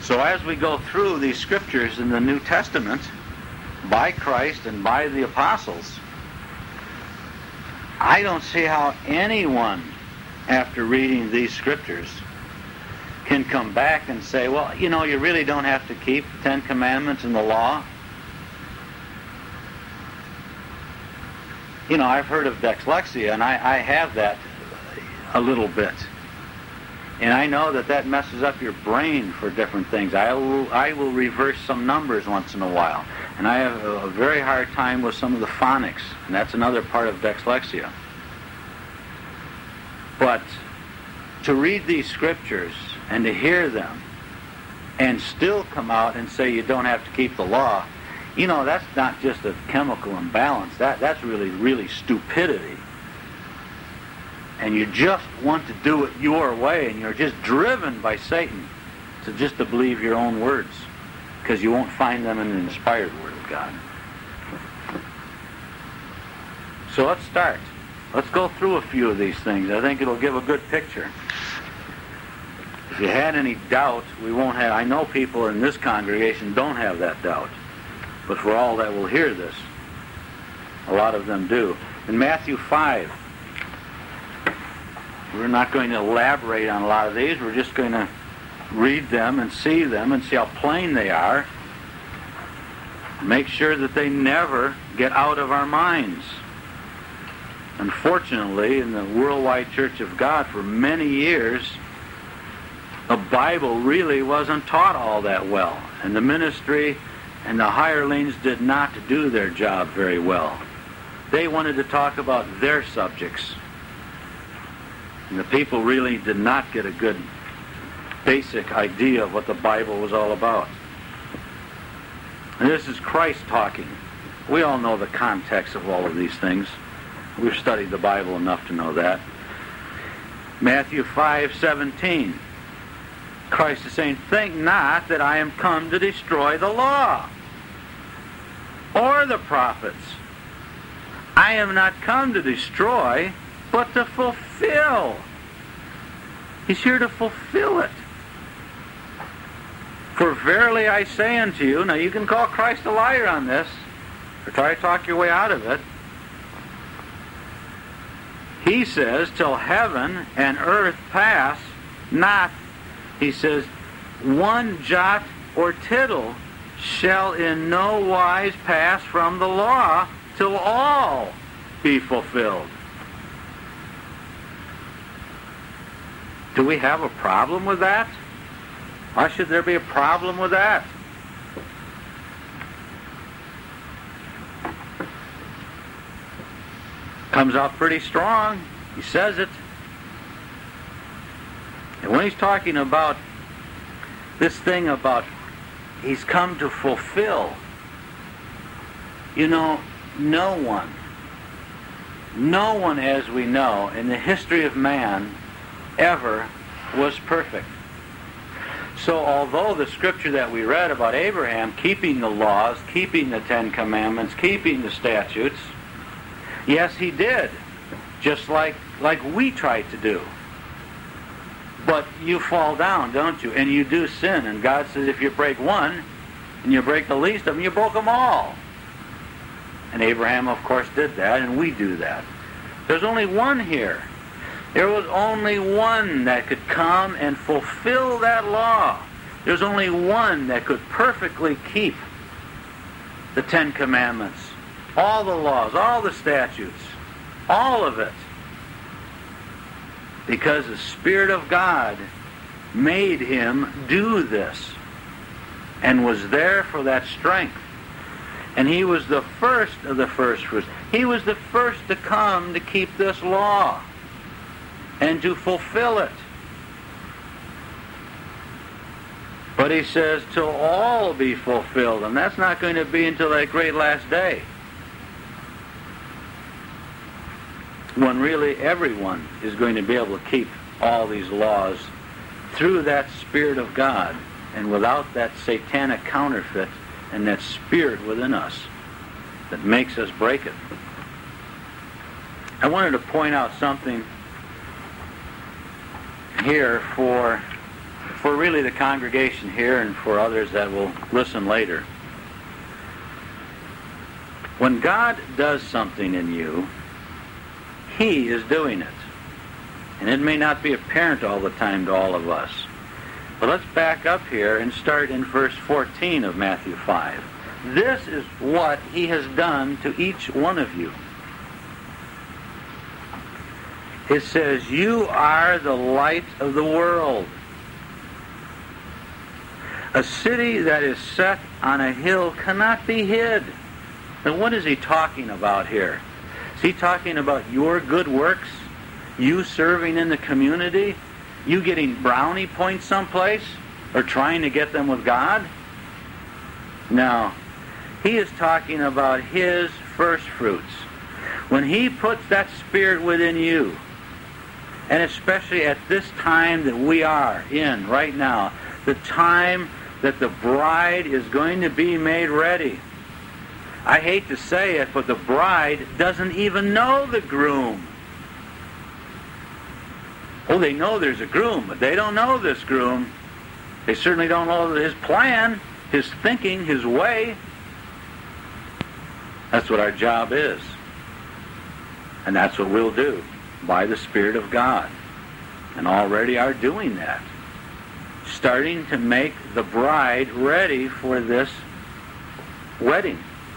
So as we go through these scriptures in the New Testament, by Christ and by the apostles, I don't see how anyone, after reading these scriptures, can come back and say, well, you know, you really don't have to keep the Ten Commandments and the law. You know, I've heard of dyslexia, and I have that a little bit. And I know that messes up your brain for different things. I will reverse some numbers once in a while. And I have a very hard time with some of the phonics, and that's another part of dyslexia. But to read these scriptures and to hear them and still come out and say you don't have to keep the law, you know, that's not just a chemical imbalance. That's really stupidity. And you just want to do it your way, and you're just driven by Satan to believe your own words, because you won't find them in the inspired Word of God. So let's start. Let's go through a few of these things. I think it'll give a good picture. If you had any doubt, we won't have. I know people in this congregation don't have that doubt, but for all that will hear this, a lot of them do. In Matthew 5, we're not going to elaborate on a lot of these. We're just going to read them and see how plain they are. Make sure that they never get out of our minds. Unfortunately, in the Worldwide Church of God, for many years, the Bible really wasn't taught all that well. And the ministry and the hirelings did not do their job very well. They wanted to talk about their subjects. And the people really did not get a good basic idea of what the Bible was all about. And this is Christ talking. We all know the context of all of these things. We've studied the Bible enough to know that. Matthew 5:17. Christ is saying, "Think not that I am come to destroy the law or the prophets. I am not come to destroy, but to fulfill." He's here to fulfill it. "For verily I say unto you," now you can call Christ a liar on this, or try to talk your way out of it. He says, "Till heaven and earth pass, not," he says, "one jot or tittle shall in no wise pass from the law till all be fulfilled." Do we have a problem with that? Why should there be a problem with that? Comes out pretty strong. He says it. And when he's talking about this thing about he's come to fulfill, you know, no one as we know in the history of man ever was perfect. So although the scripture that we read about Abraham keeping the laws, keeping the Ten Commandments, keeping the statutes, yes, he did, just like we tried to do. But you fall down, don't you? And you do sin. And God says if you break one, and you break the least of them, you broke them all. And Abraham, of course, did that, and we do that. There's only one here. There was only one that could come and fulfill that law. There's only one that could perfectly keep the Ten Commandments, all the laws, all the statutes, all of it. Because the Spirit of God made him do this and was there for that strength. And he was the first of the first fruits. He was the first to come to keep this law and to fulfill it. But he says, till all be fulfilled. And that's not going to be until that great last day, when really everyone is going to be able to keep all these laws through that Spirit of God, and without that satanic counterfeit and that spirit within us that makes us break it. I wanted to point out something here for for really the congregation here and for others that will listen later. When God does something in you, He is doing it. And it may not be apparent all the time to all of us. But let's back up here and start in verse 14 of Matthew 5. This is what He has done to each one of you. It says, you are the light of the world. A city that is set on a hill cannot be hid. And what is He talking about here? Is He talking about your good works? You serving in the community? You getting brownie points someplace? Or trying to get them with God? No. He is talking about His first fruits. When He puts that Spirit within you, and especially at this time that we are in right now, the time that the bride is going to be made ready. I hate to say it, but the bride doesn't even know the groom. Oh, they know there's a groom, but they don't know this groom. They certainly don't know his plan, his thinking, his way. That's what our job is. And that's what we'll do by the Spirit of God. And already are doing that. Starting to make the bride ready for this wedding.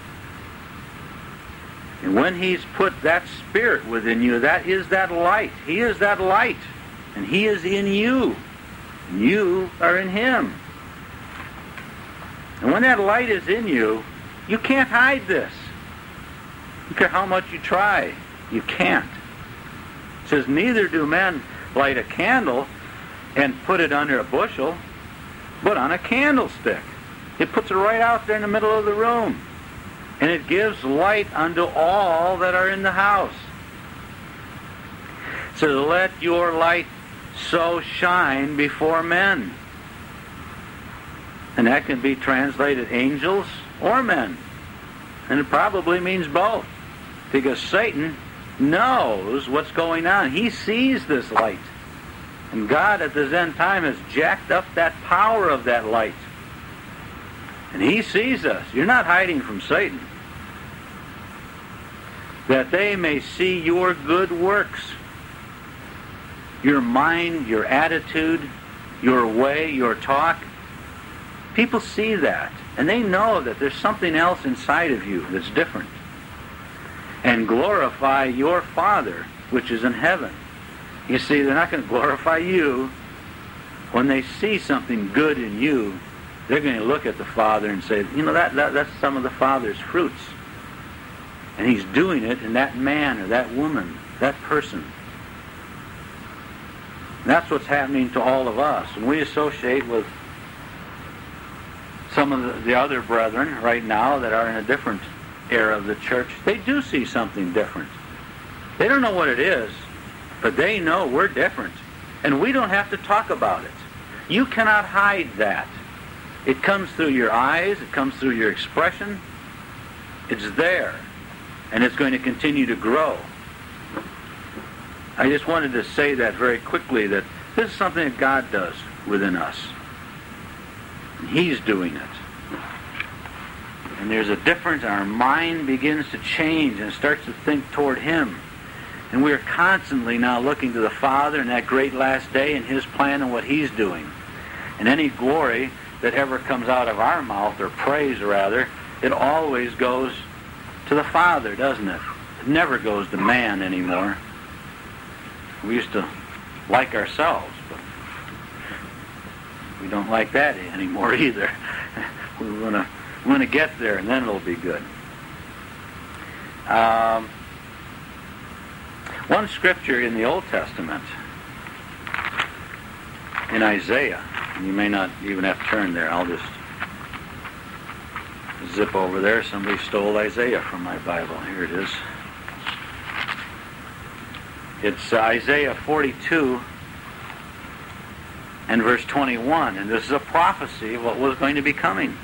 And when He's put that Spirit within you, that is that light. He is that light. And He is in you. And you are in Him. And when that light is in you, you can't hide this. I don't care how much you try. You can't. It says, neither do men light a candle and put it under a bushel, but on a candlestick. It puts it right out there in the middle of the room. And it gives light unto all that are in the house. So let your light so shine before men. And that can be translated angels or men. And it probably means both. Because Satan knows what's going on. He sees this light. And God at this end time has jacked up that power of that light. And He sees us. You're not hiding from Satan. That they may see your good works. Your mind, your attitude, your way, your talk. People see that. And they know that there's something else inside of you that's different. And glorify your Father, which is in heaven. You see, they're not going to glorify you. When they see something good in you, they're going to look at the Father and say, you know, that's some of the Father's fruits. And He's doing it in that man or that woman, that person. And that's what's happening to all of us. And we associate with some of the other brethren right now that are in a different era of the church. They do see something different. They don't know what it is, but they know we're different. And we don't have to talk about it. You cannot hide that. It comes through your eyes. It comes through your expression. It's there. And it's going to continue to grow. I just wanted to say that very quickly, that this is something that God does within us. And He's doing it. And there's a difference. Our mind begins to change and starts to think toward Him. And we're constantly now looking to the Father in that great last day and His plan and what He's doing. And any glory that ever comes out of our mouth, or praise rather, it always goes to the Father, doesn't it? It never goes to man anymore. We used to like ourselves, but we don't like that anymore either. We want to get there, and then it'll be good. One scripture in the Old Testament, in Isaiah, and you may not even have to turn there. I'll just zip over there. Somebody stole Isaiah from my Bible. Here it is. It's Isaiah 42 and verse 21. And this is a prophecy of what was going to be coming.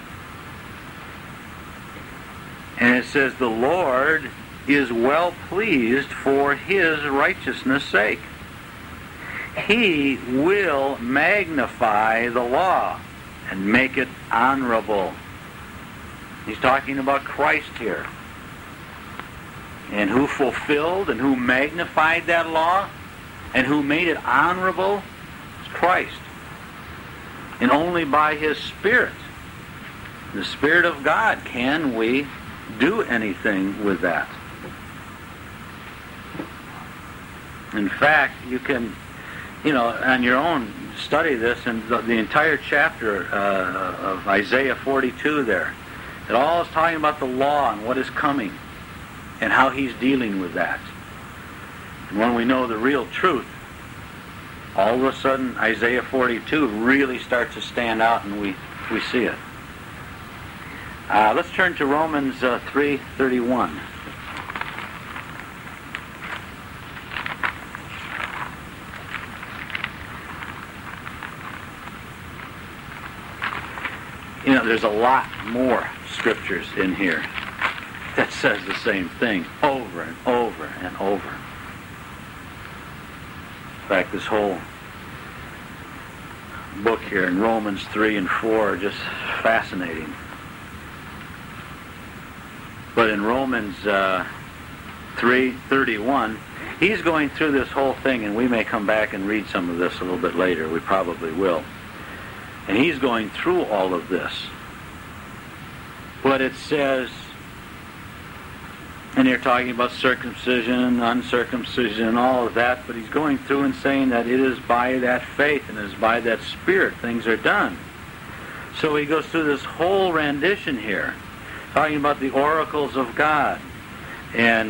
And it says, the Lord is well pleased for His righteousness' sake. He will magnify the law and make it honorable. He's talking about Christ here. And who fulfilled and who magnified that law and who made it honorable? It's Christ. And only by His Spirit, the Spirit of God, can we do anything with that. In fact, you can, on your own, study this and the entire chapter of Isaiah 42 there. It all is talking about the law and what is coming and how He's dealing with that. And when we know the real truth, all of a sudden Isaiah 42 really starts to stand out and we see it. Let's turn to Romans 3:31. There's a lot more scriptures in here that says the same thing over and over and over. In fact, this whole book here in Romans 3 and 4 are just fascinating. But in Romans 3:31, he's going through this whole thing, and we may come back and read some of this a little bit later. We probably will. And he's going through all of this. But it says, and they're talking about circumcision, uncircumcision, and all of that, but he's going through and saying that it is by that faith and it is by that Spirit things are done. So he goes through this whole rendition here, talking about the oracles of God. And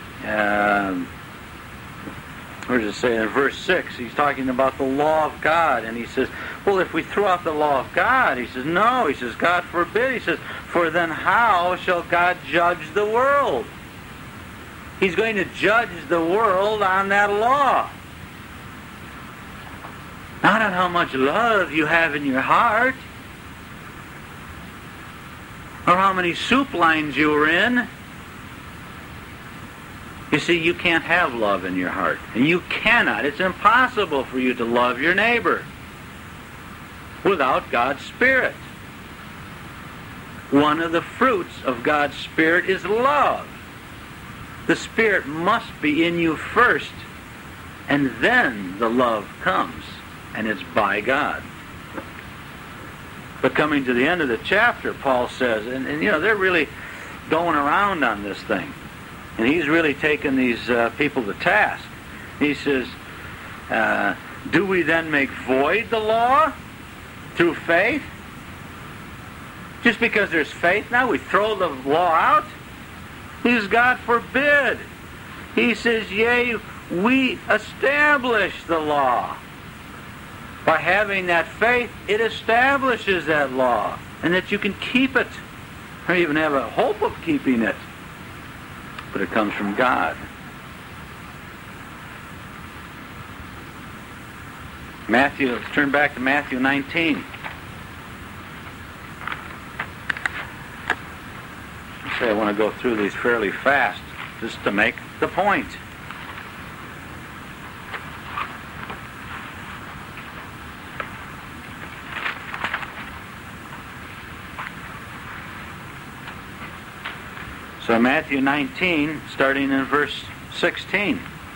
where does it say? In verse 6, he's talking about the law of God. And he says, well, if we throw out the law of God, he says, no. He says, God forbid. He says, for then how shall God judge the world? He's going to judge the world on that law. Not on how much love you have in your heart, or how many soup lines you were in. You see, you can't have love in your heart. And you cannot. It's impossible for you to love your neighbor without God's Spirit. One of the fruits of God's Spirit is love. The Spirit must be in you first, and then the love comes, and it's by God. But coming to the end of the chapter, Paul says, and they're really going around on this thing. And he's really taken these people to task. He says, do we then make void the law through faith? Just because there's faith now, we throw the law out? He says, God forbid. He says, yea, we establish the law. By having that faith, it establishes that law, and that you can keep it, or even have a hope of keeping it. But it comes from God. Matthew, let's turn back to Matthew 19. I want to go through these fairly fast, just to make the point. So Matthew 19, starting in verse 16.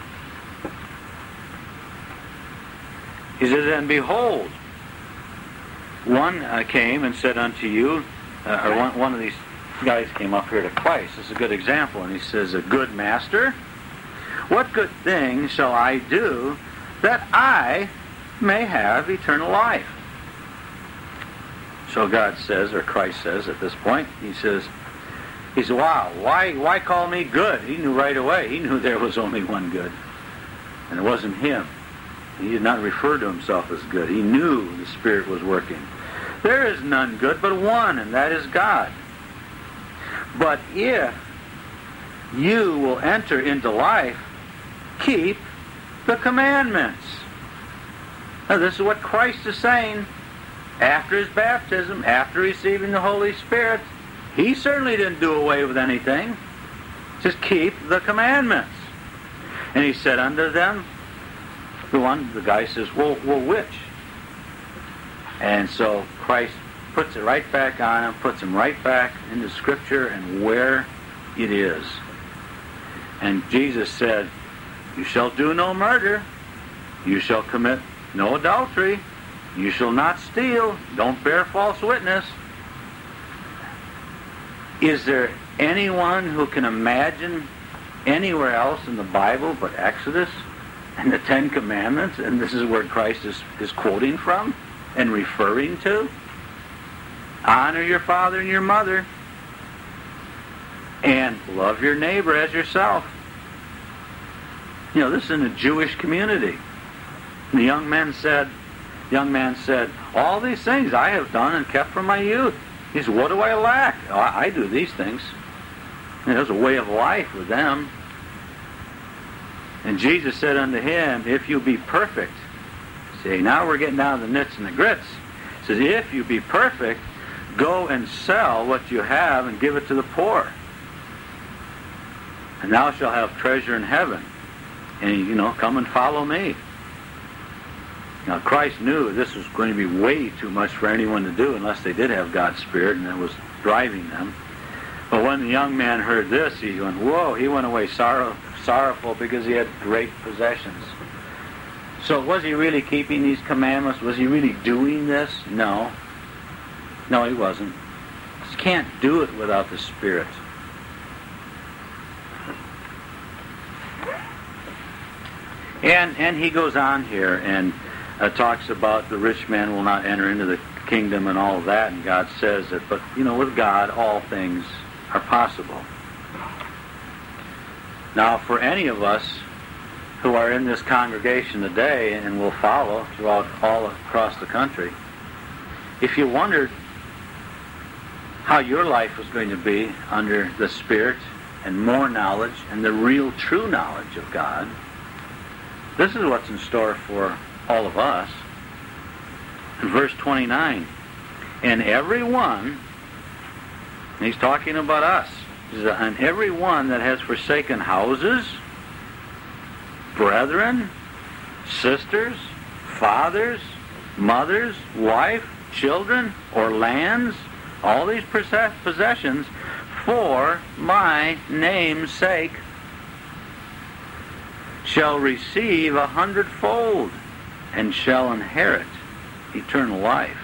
He says, and behold, one came and said unto you, one of these guys came up here to Christ. This is a good example. And he says, a good master, what good thing shall I do that I may have eternal life? So God says, or Christ says at this point, he says, wow, why call me good? He knew right away. He knew there was only one good. And it wasn't him. He did not refer to himself as good. He knew the Spirit was working. There is none good but one, and that is God. But if you will enter into life, keep the commandments. Now this is what Christ is saying after his baptism, after receiving the Holy Spirit. He certainly didn't do away with anything. Just keep the commandments. And he said unto them, The guy says, well, which? And so Christ puts it right back on him, puts him right back into Scripture and where it is. And Jesus said, you shall do no murder, you shall commit no adultery, you shall not steal, don't bear false witness. Is there anyone who can imagine anywhere else in the Bible but Exodus and the Ten Commandments, and this is where Christ is quoting from and referring to? Honor your father and your mother, and love your neighbor as yourself. You know, this is in a Jewish community. The young man said, all these things I have done and kept from my youth. He said, what do I lack? Oh, I do these things. And there's a way of life with them. And Jesus said unto him, if you be perfect. See, now we're getting down to the nits and the grits. He says, if you be perfect, go and sell what you have and give it to the poor. And thou shalt have treasure in heaven. And, come and follow me. Now, Christ knew this was going to be way too much for anyone to do unless they did have God's Spirit and it was driving them. But when the young man heard this, he went, whoa, he went away sorrowful because he had great possessions. So was he really keeping these commandments? Was he really doing this? No. No, he wasn't. You can't do it without the Spirit. And he goes on here and talks about the rich man will not enter into the kingdom and all of that, and God says that, but, with God, all things are possible. Now, for any of us who are in this congregation today and will follow throughout all across the country, if you wondered how your life was going to be under the Spirit and more knowledge and the real true knowledge of God, this is what's in store for all of us. In verse 29, and every one, and he's talking about us, and every one that has forsaken houses, brethren, sisters, fathers, mothers, wife, children, or lands, all these possessions, for my name's sake, shall receive 100-fold and shall inherit eternal life.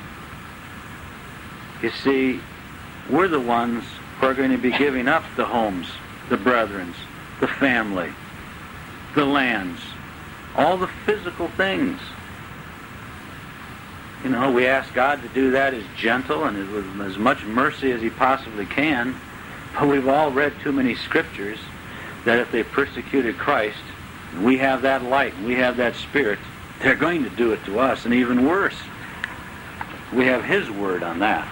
You see, we're the ones who are going to be giving up the homes, the brethrens, the family, the lands, all the physical things. We ask God to do that as gentle and with as much mercy as He possibly can, but we've all read too many scriptures that if they persecuted Christ, and we have that light, and we have that Spirit, they're going to do it to us, and even worse. We have His word on that.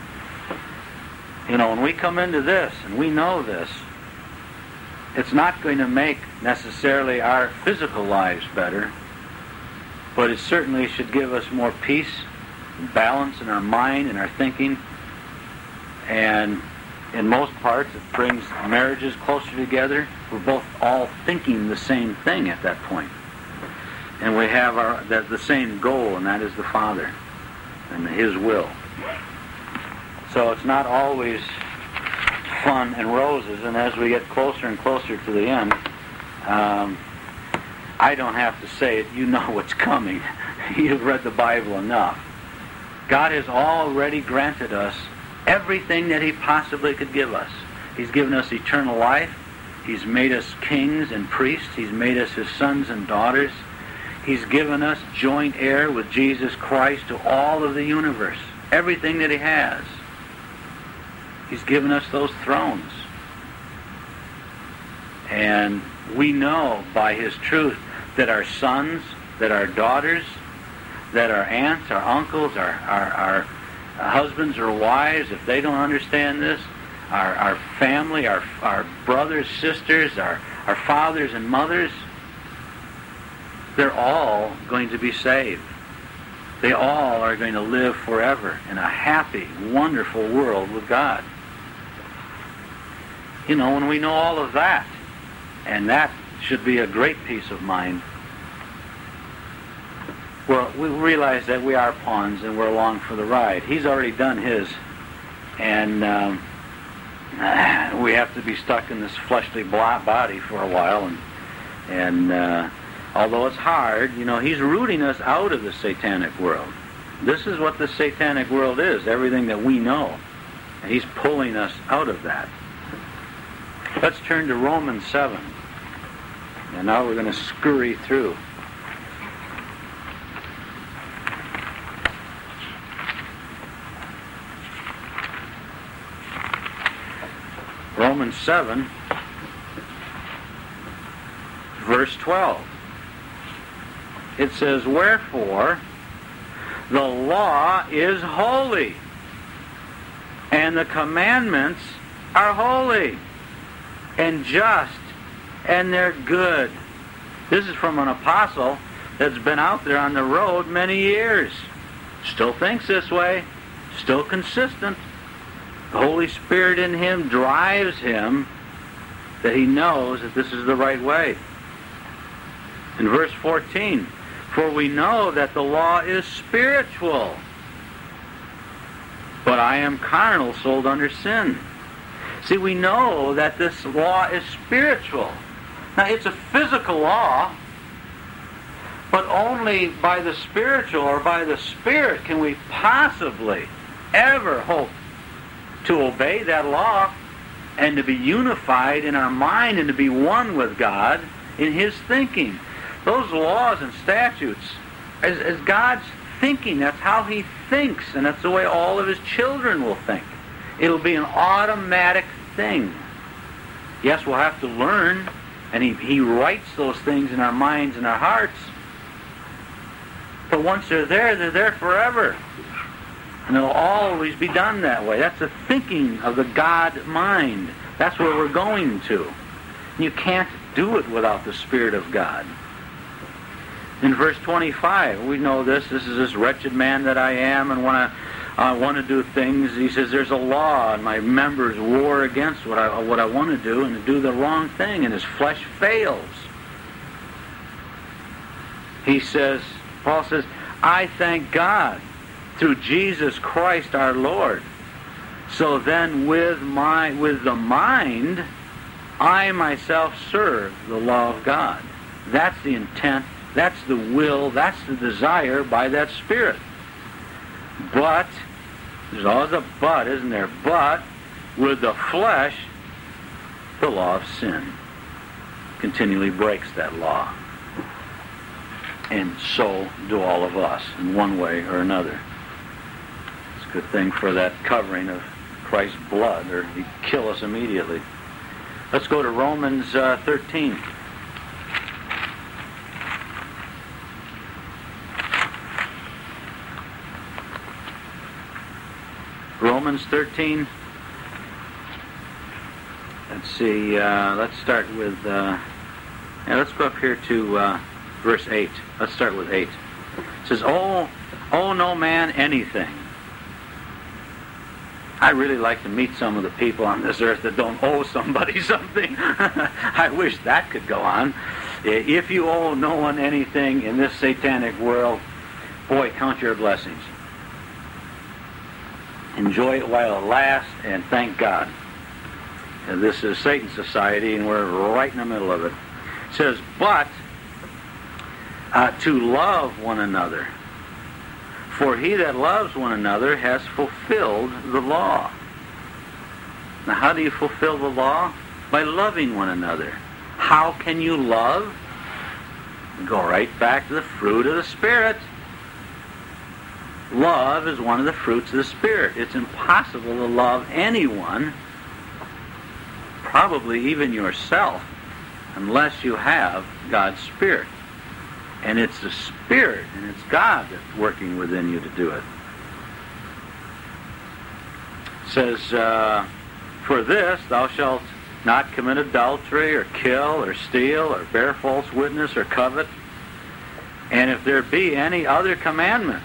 When we come into this, and we know this, it's not going to make necessarily our physical lives better, but it certainly should give us more peace and balance in our mind and our thinking, and in most parts it brings marriages closer together. We're both all thinking the same thing at that point. And we have the same goal, and that is the Father and His will. So it's not always fun and roses, and as we get closer and closer to the end, I don't have to say it. You know what's coming. You've read the Bible enough. God has already granted us everything that He possibly could give us. He's given us eternal life. He's made us kings and priests. He's made us His sons and daughters. He's given us joint heir with Jesus Christ to all of the universe. Everything that He has. He's given us those thrones. And we know by His truth that our sons, that our daughters, that our aunts, our uncles, our husbands or wives, if they don't understand this, our family, our brothers, sisters, our fathers and mothers, they're all going to be saved. They all are going to live forever in a happy, wonderful world with God. When we know all of that, and that should be a great peace of mind, we realize that we are pawns and we're along for the ride. He's already done his, and we have to be stuck in this fleshly body for a while. And although it's hard, he's rooting us out of the satanic world. This is what the satanic world is, everything that we know. And he's pulling us out of that. Let's turn to Romans 7. And now we're going to scurry through. Romans 7, verse 12. It says, "Wherefore the law is holy, and the commandments are holy, and just, and they're good." This is from an apostle that's been out there on the road many years. Still thinks this way, still consistent. The Holy Spirit in him drives him that he knows that this is the right way. In verse 14, "For we know that the law is spiritual, but I am carnal, sold under sin." See, we know that this law is spiritual. Now, it's a physical law, but only by the spiritual or by the Spirit can we possibly ever hope to obey that law and to be unified in our mind and to be one with God in His thinking. Those laws and statutes, as God's thinking, that's how He thinks, and that's the way all of His children will think. It'll be an automatic thing. Yes, we'll have to learn, and He writes those things in our minds and our hearts. But once they're there forever. And it'll always be done that way. That's the thinking of the God mind. That's where we're going to. You can't do it without the Spirit of God. In verse 25, we know this. This is this wretched man that I am, and when I want to do things, he says, there's a law, and my members war against what I want to do, and to do the wrong thing, and his flesh fails. He says, Paul says, I thank God through Jesus Christ our Lord. So then with the mind, I myself serve the law of God. That's the intent, that's the will, that's the desire by that Spirit. But, there's always a but, isn't there? But, with the flesh, the law of sin continually breaks that law. And so do all of us, in one way or another. It's a good thing for that covering of Christ's blood, or he'd kill us immediately. Let's go to Romans 13. Romans 13. Let's see. Let's start with. Let's go up here to verse 8. Let's start with 8. It says, "Oh, no man anything." I really like to meet some of the people on this earth that don't owe somebody something. I wish that could go on. If you owe no one anything in this satanic world, boy, count your blessings. Enjoy it while it lasts, and thank God. And this is Satan's society, and we're right in the middle of it. It says, but to love one another. For he that loves one another has fulfilled the law. Now, how do you fulfill the law? By loving one another. How can you love? Go right back to the fruit of the Spirit. Love is one of the fruits of the Spirit. It's impossible to love anyone, probably even yourself, unless you have God's Spirit. And it's the Spirit, and it's God that's working within you to do it. It says, for this thou shalt not commit adultery, or kill, or steal, or bear false witness, or covet. And if there be any other commandment,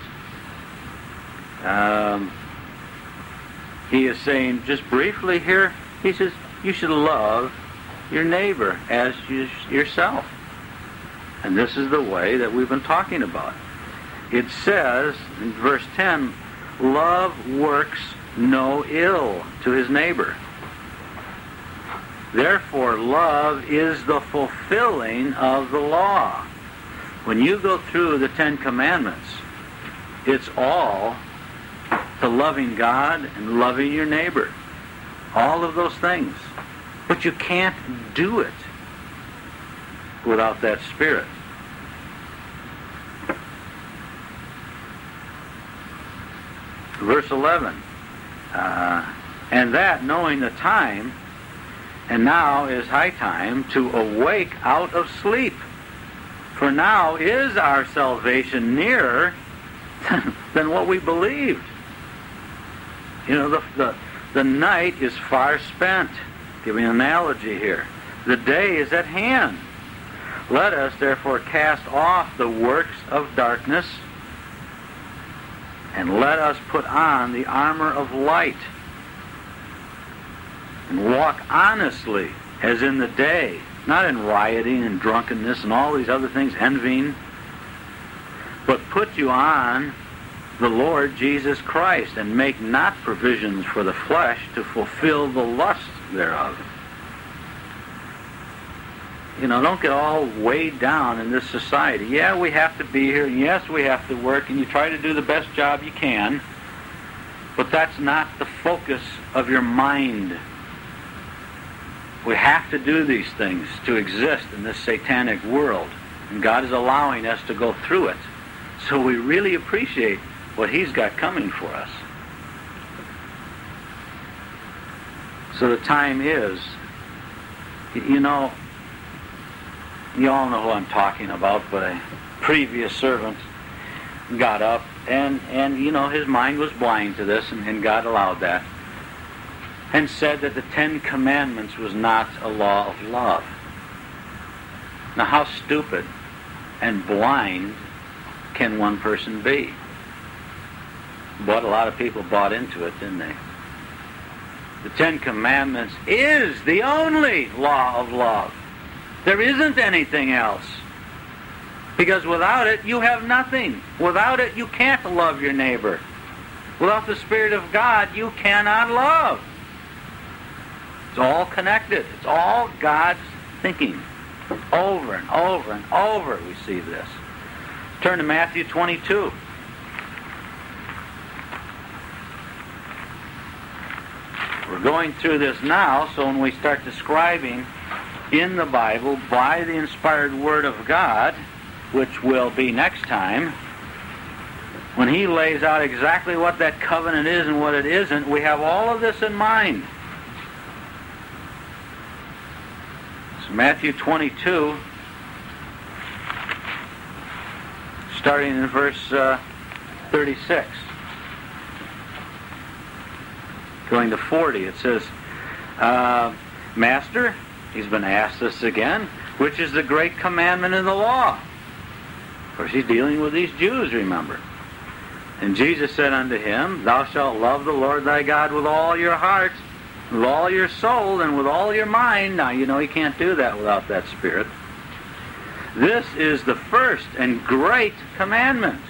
he is saying, just briefly here, he says, you should love your neighbor as yourself. And this is the way that we've been talking about. it says in verse 10, love works no ill to his neighbor. Therefore, love is the fulfilling of the law. When you go through the Ten Commandments, it's all to loving God and loving your neighbor. All of those things. But you can't do it without that Spirit. Verse 11. And that, knowing the time, and now is high time to awake out of sleep. For now is our salvation nearer than what we believed. You know, the night is far spent. Giving an analogy here. The day is at hand. Let us therefore cast off the works of darkness, and let us put on the armor of light, and walk honestly as in the day, not in rioting and drunkenness and all these other things, envying, but put you on the Lord Jesus Christ, and make not provisions for the flesh to fulfill the lusts thereof. You know, don't get all weighed down in this society. Yeah, we have to be here, and yes, we have to work, and you try to do the best job you can, but that's not the focus of your mind. We have to do these things to exist in this satanic world, and God is allowing us to go through it. So we really appreciate what He's got coming for us. So the time is, you know, you all know who I'm talking about, but a previous servant got up, and you know, his mind was blind to this, and God allowed that, and said that the Ten Commandments was not a law of love. Now, how stupid and blind can one person be? But a lot of people bought into it, didn't they? The Ten Commandments is the only law of love. There isn't anything else. Because without it, you have nothing. Without it, you can't love your neighbor. Without the Spirit of God, you cannot love. It's all connected. It's all God's thinking. Over and over and over we see this. Turn to Matthew 22. We're going through this now, so when we start describing in the Bible by the inspired Word of God, which will be next time, when He lays out exactly what that covenant is and what it isn't, we have all of this in mind. So Matthew 22, starting in verse 36. Going to 40, it says, Master, he's been asked this again, which is the great commandment in the law? Of course, he's dealing with these Jews, remember. And Jesus said unto him, Thou shalt love the Lord thy God with all your heart, with all your soul, and with all your mind. Now, you know, you can't do that without that Spirit. This is the first and great commandment.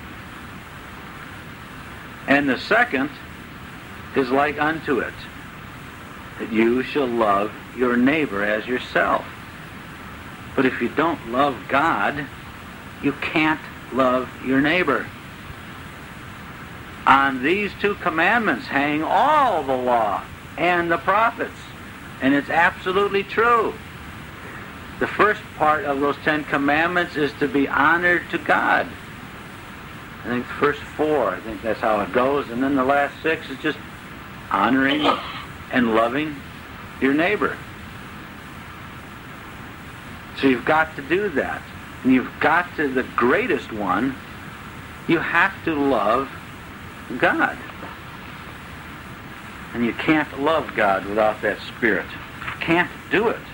And the second is like unto it, that you shall love your neighbor as yourself. But if you don't love God, you can't love your neighbor. On these two commandments hang all the law and the prophets. And it's absolutely true. The first part of those 10 commandments is to be honored to God. I think the first 4, I think that's how it goes. And then the last 6 is just honoring and loving your neighbor. So you've got to do that. And you've got to, the greatest one, you have to love God. And you can't love God without that Spirit. You can't do it.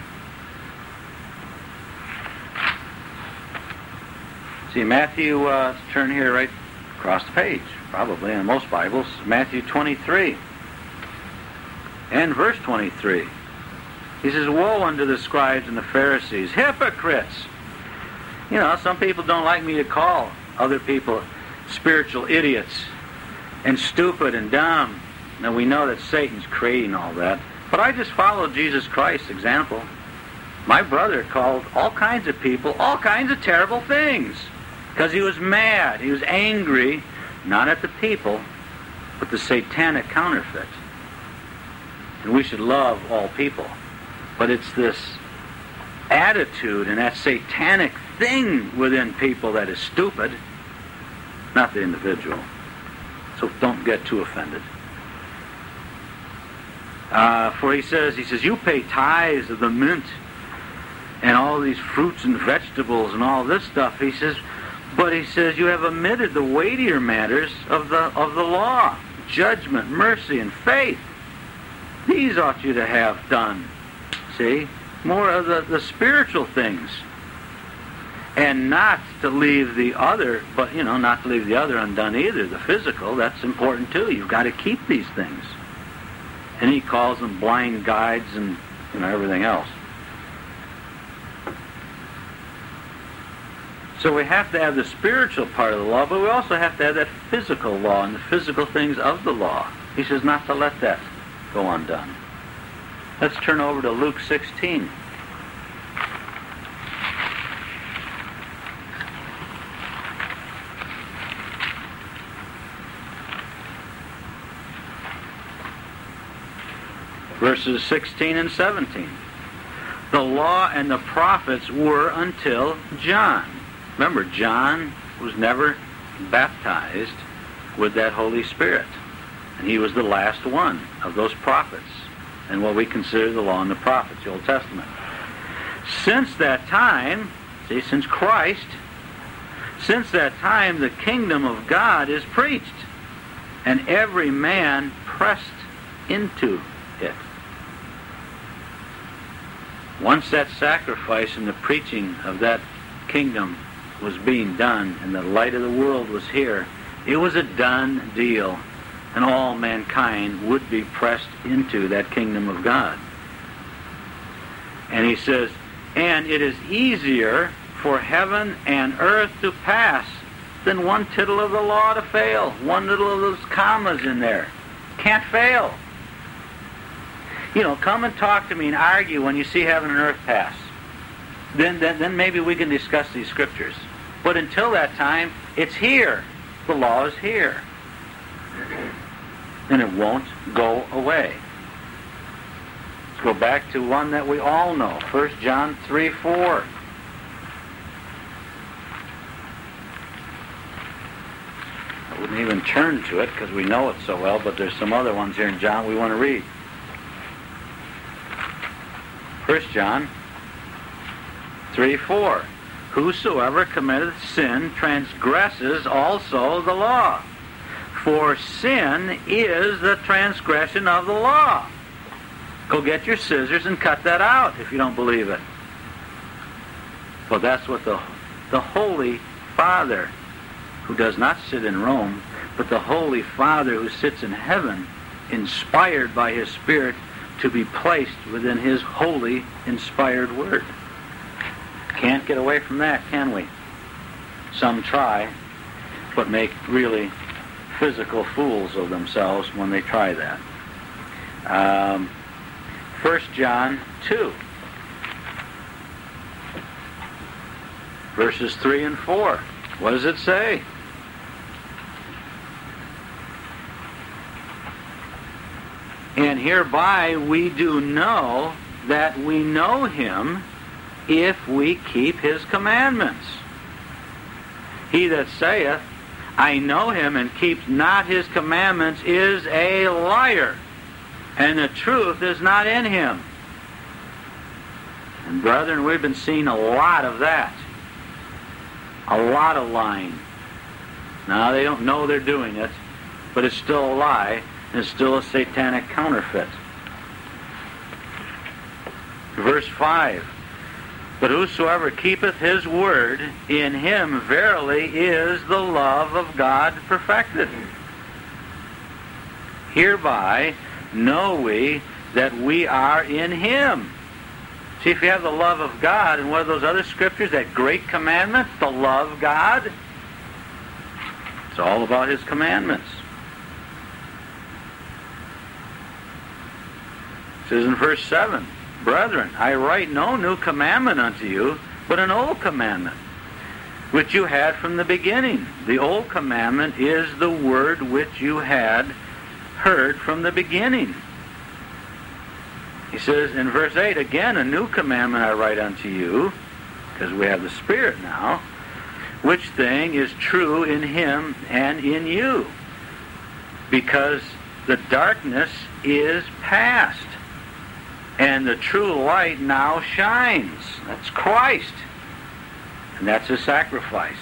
See, Matthew, turn here right across the page, probably in most Bibles, Matthew 23 and verse 23. He says, Woe unto the scribes and the Pharisees, hypocrites! You know, some people don't like me to call other people spiritual idiots and stupid and dumb. Now we know that Satan's creating all that. But I just followed Jesus Christ's example. My brother called all kinds of people all kinds of terrible things because he was mad. He was angry, not at the people, but the satanic counterfeit. And we should love all people. But it's this attitude and that satanic thing within people that is stupid, not the individual. So don't get too offended. For he says, you pay tithes of the mint and all these fruits and vegetables and all this stuff. He says, but he says, you have omitted the weightier matters of the law, judgment, mercy, and faith. These ought you to have done. See? More of the spiritual things. And not to leave the other, but, not to leave the other undone either. The physical, that's important too. You've got to keep these things. And he calls them blind guides and, everything else. So we have to have the spiritual part of the law, but we also have to have that physical law and the physical things of the law. He says not to let that go undone. Let's turn over to Luke 16. Verses 16 and 17. The law and the prophets were until John. Remember, John was never baptized with that Holy Spirit. And he was the last one of those prophets and what we consider the law and the prophets, the Old Testament. Since that time, since Christ, since that time the kingdom of God is preached, and every man pressed into it. Once that sacrifice and the preaching of that kingdom was being done and the light of the world was here, it was a done deal, and all mankind would be pressed into that kingdom of God. And he says, and it is easier for heaven and earth to pass than one tittle of the law to fail. One little of those commas in there. Can't fail. Come and talk to me and argue when you see heaven and earth pass. Then maybe we can discuss these scriptures. But until that time, it's here. The law is here. And it won't go away. Let's go back to one that we all know. 1 John 3:4. I wouldn't even turn to it because we know it so well, but there's some other ones here in John we want to read. 1 John 3:4. Whosoever committeth sin transgresses also the law. For sin is the transgression of the law. Go get your scissors and cut that out if you don't believe it. Well, that's what the Holy Father, who does not sit in Rome, but the Holy Father who sits in heaven, inspired by His Spirit to be placed within His holy, inspired Word. Can't get away from that, can we? Some try, but make really physical fools of themselves when they try that. 1 John 2, verses 3 and 4. What does it say? And hereby we do know that we know Him if we keep His commandments. He that saith, I know Him, and keeps not His commandments is a liar, and the truth is not in him. And brethren, we've been seeing a lot of that. A lot of lying. Now, they don't know they're doing it, but it's still a lie, and it's still a satanic counterfeit. Verse 5. But whosoever keepeth His word, in him verily is the love of God perfected. Hereby know we that we are in Him. See, if you have the love of God, and what are those other scriptures, that great commandment, to love God? It's all about His commandments. It says in verse 7, Brethren, I write no new commandment unto you, but an old commandment, which you had from the beginning. The old commandment is the word which you had heard from the beginning. He says in verse 8, again, a new commandment I write unto you, because we have the Spirit now, which thing is true in Him and in you, because the darkness is past, and the true light now shines. That's Christ. And that's His sacrifice.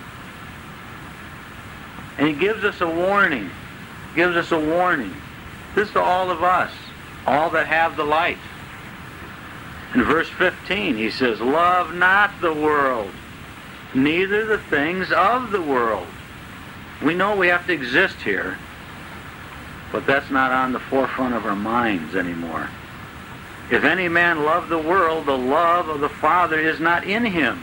And He gives us a warning. Gives us a warning. This is to all of us, all that have the light. In verse 15, He says, love not the world, neither the things of the world. We know we have to exist here, but that's not on the forefront of our minds anymore. If any man love the world, the love of the Father is not in him.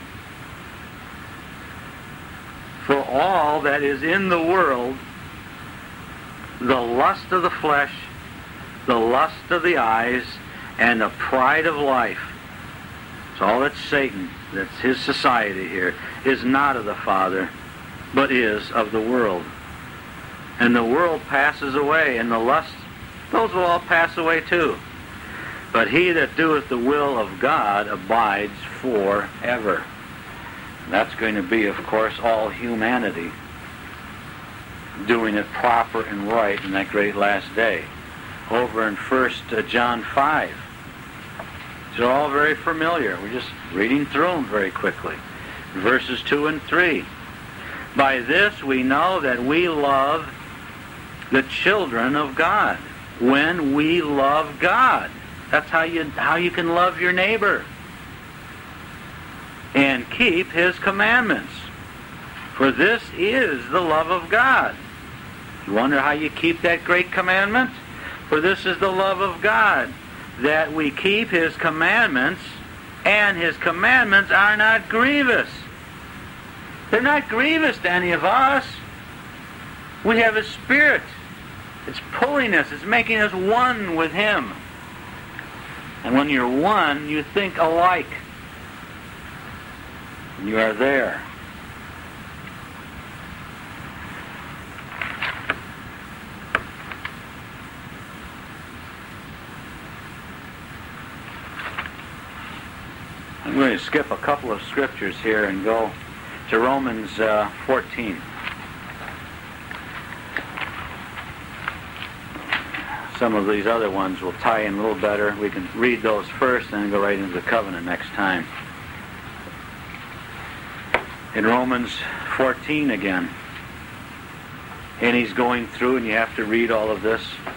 For all that is in the world, the lust of the flesh, the lust of the eyes, and the pride of life, it's all that's Satan, that's his society here, is not of the Father, but is of the world. And the world passes away, and the lust, those will all pass away too. But he that doeth the will of God abides forever. That's going to be, of course, all humanity doing it proper and right in that great last day. Over in 1 John 5. They're all very familiar. We're just reading through them very quickly. Verses 2 and 3. By this we know that we love the children of God, when we love God. That's how you can love your neighbor. And keep His commandments. For this is the love of God. You wonder how you keep that great commandment? For this is the love of God, that we keep His commandments, and His commandments are not grievous. They're not grievous to any of us. We have His Spirit. It's pulling us. It's making us one with Him. And when you're one, you think alike. You are there. I'm going to skip a couple of scriptures here and go to Romans 14. Some of these other ones will tie in a little better. We can read those first and then go right into the covenant next time. In Romans 14 again. And he's going through, and you have to read all of this.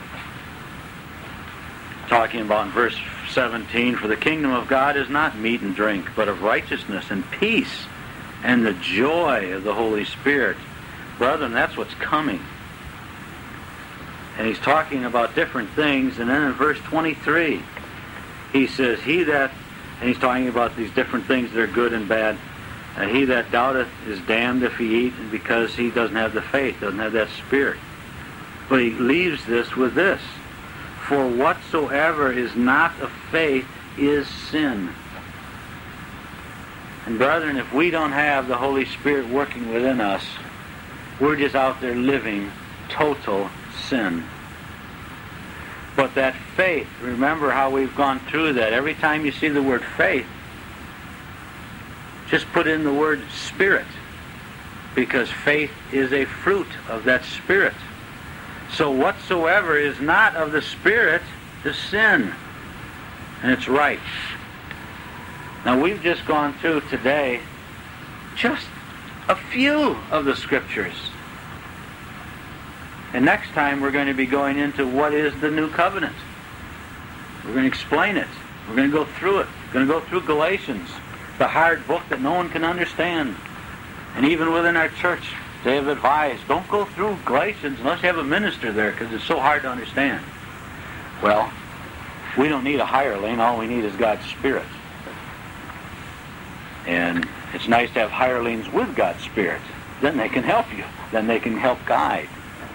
Talking about in verse 17, for the kingdom of God is not meat and drink, but of righteousness and peace and the joy of the Holy Spirit. Brethren, that's what's coming. And he's talking about different things. And then in verse 23, he says, and he's talking about these different things that are good and bad. He that doubteth is damned if he eat, because he doesn't have the faith, doesn't have that Spirit. But he leaves this with this. For whatsoever is not of faith is sin. And brethren, if we don't have the Holy Spirit working within us, we're just out there living total sin. But that faith, remember how we've gone through that. Every time you see the word faith, just put in the word Spirit, because faith is a fruit of that Spirit. So whatsoever is not of the Spirit is sin. And it's right. Now we've just gone through today just a few of the Scriptures. And next time we're going to be going into what is the New Covenant. We're going to explain it. We're going to go through it. We're going to go through Galatians, the hard book that no one can understand. And even within our church, they have advised, don't go through Galatians unless you have a minister there, because it's so hard to understand. Well, we don't need a hireling. All we need is God's Spirit. And it's nice to have hirelings with God's Spirit. then they can help you. Then they can help guide.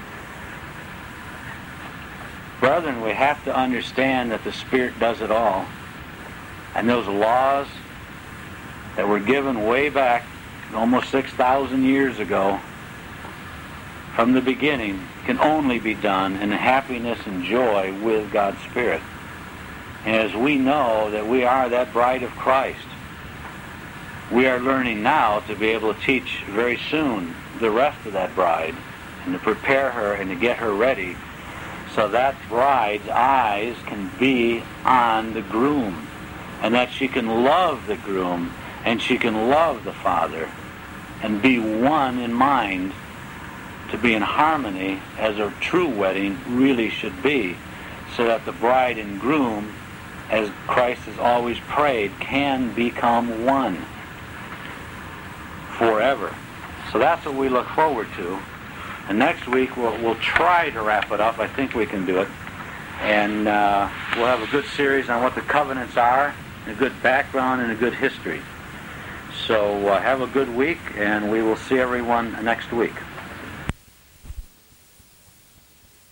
Brethren, we have to understand that the Spirit does it all. And those laws that were given way back almost 6,000 years ago from the beginning can only be done in happiness and joy with God's Spirit. And as we know that we are that bride of Christ, we are learning now to be able to teach very soon the rest of that bride and to prepare her and to get her ready so that bride's eyes can be on the groom and that she can love the groom and she can love the Father and be one in mind, to be in harmony as a true wedding really should be, so that the bride and groom, as Christ has always prayed, can become one forever. So that's what we look forward to. And next week we'll try to wrap it up. I think we can do it. And we'll have a good series on what the covenants are, a good background, and a good history. So have a good week, and we will see everyone next week.